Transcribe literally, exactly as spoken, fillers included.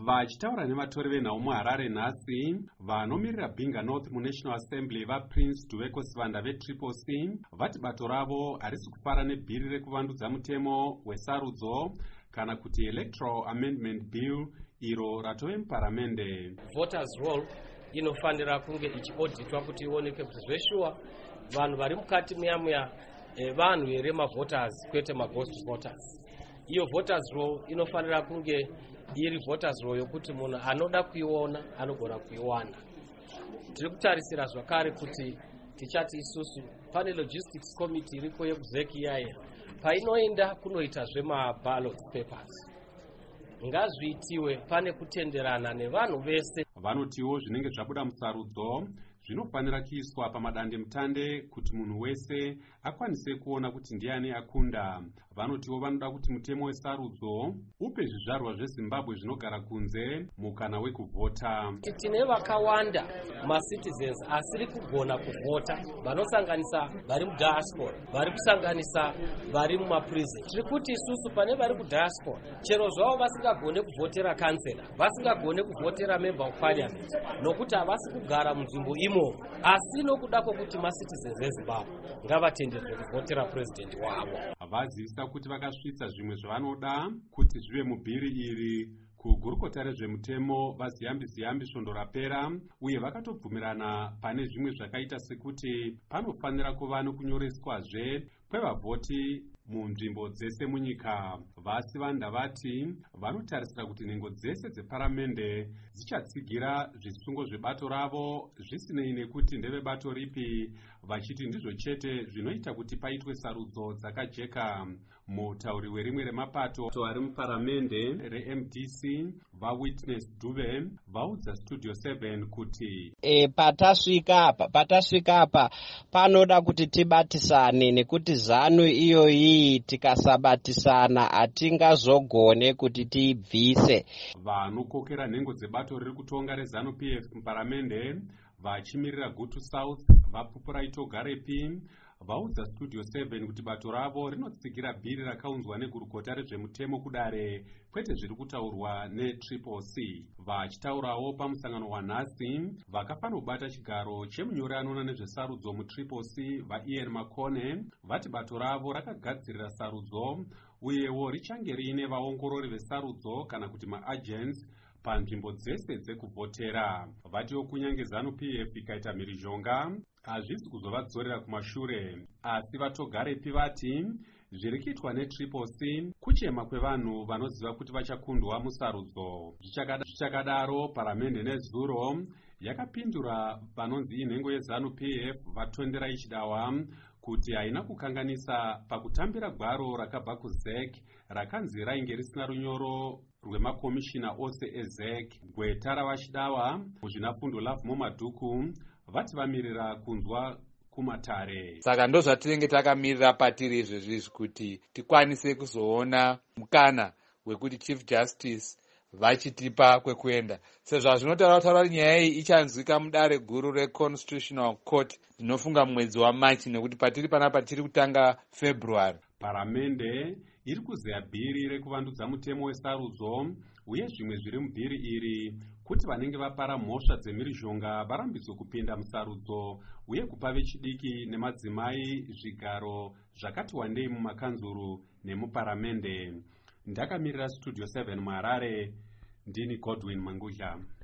Vachitaura nevatori venhau muHarare nhasi, vanomirira Bhinga North muNational Assembly vaPrince Duveko Sivanda veTriple C vati bato ravo harisi kufara nebhiri rekuvandudza mutemo wesarudzo kana kuti Electoral Amendment Bill iro ratove muparamende. Voters roll inofanira kunge ichiauditwa kuti ioneke kuti zveshuwa vanhu vari mukati muya muya eh, vanhu here mavoters kwete maghost voters. Iyo voters roll inofanira kunge iri voters roll yokuti munhu anoda kuiona anogona kuiwana. Tiri kutarisira zvakare kuti tichati isusu pane logistics committee iriko yekuzeki yaya painoenda kunoita zvemaballot papers. Ngazviitiwe pane kutenderana nevanhu vese. Vanotiwo zvinenge zvabuda musarudzo zvinofanira kuiswa pamadande mutande kuti munhu wese akwanise kuona kuti ndiani akunda. Vanotiwo vanoda kuti mutemo wesarudzo upe zvizvarwa zveZimbabwe zvinogara kunze mukana wekuvhota. Tine vakawanda macitizens asiri kugona kuvhota, vanosanganisa vari mudiaspora, vari kusanganisa vari mumaprison. Tiri kuti isusu pane vari kudiaspora chero zvavo vasingagone kuvhotera kansela, vasingagone kuvhotera member of parliament nokuti havasi kugara munzvimbo imo, asi nokuda kwokuti macitizens eZimbabwe ngavatenderwe kuvhotera president wavo. Vazivisa kuti vakasvitsa zvimwe zvavanoda kuti zvive mubhiri iri kugurukota rezvemutemo vaziyambi ziyambi svondo rapera, uye vakatobvumirana pane zvimwe zvakaita sekuti panofanira kuva nokunyoreswazve kwevavhoti munzvimbo dzese munyika. Vasi vanda vati vanotarisira kuti nhengo dzese dzeparamende dzichatsigira zvisungo zvebato ravo zvisinei nekuti ndevebato ripi, vachiti ndizvo chete zvinoita kuti paitwe sarudzo dzakajeka. Mutauri werimwe remapato ari muparamende reM D C vaWitness Dube vaudza Studio seven kuti e, patasvika apa patasvika apa panoda kuti tibatisane nekuti zano iyoyi tikasabatisana hatingazogone kuti tiibvise. Vanokokera nhengo dzebato riri kutonga reZanu P F muparamende vachimirira Gutu South vapupura Itogarepi vaudza Studio seven kuti bato ravo rinotsigira bhiri rakaunzwa negurukota rezvemutemo kudare kwete zviri kutaurwa neTriple C. Vachitaurawo pamusangano wanhasi vakafanobata chigaro chemunyori anoona nezvesarudzo muTriple C vaIan Makone vati bato ravo rakagadzirira sarudzo uyewo richange riine vaongorori vesarudzo kana kuti maagents panzvimbo dzese dzekuvhotera. Vatiwo kunyange Zanu P F ikaita mhirizhonga hazvisi kuzovadzorera kumashure, asi vatogarepi vati zviri kuitwa neTriple C kuchema kwevanhu vanoziva kuti vachakundwa musarudzo. Zvichakadaro paramende nezuro yakapindura vanonzi inhengo yeZanu P F vatondera ichidawa kuti haina kukanganisa pakutambira gwaro rakabva kuZek rakanzi rainge risina runyoro rwemakomishina ose eZek. Gweta ravachidawa muzvinafundo Love Momadhuku vati vamirira kunzwa kumatare. Saka ndo zvatinenge takamirira patiri izvezvi kuti tikwanise kuzoona mukana wekuti Chief Justice vachitipa kwekuenda. Sezvo zvinotaura taura nyaya iyi ichanzwika mudare guru reConstitutional Court ndinofunga mwedzi waMarch nekuti patiri panapa tiri kutanga February. Paramende iri kuzeya bhiri rekuvandudza mutemo wesarudzo uye zvimwe zviri mubhiri iri kuti vanenge vapara mhosva dzemhirizhonga varambidzwe kupinda musarudzo uye kupa vechidiki nemadzimai zvigaro zvakati wandei mumakanzuru nemuparamende. Ndakamirira Studio seven muHarare, ndini Godwin Mangudla.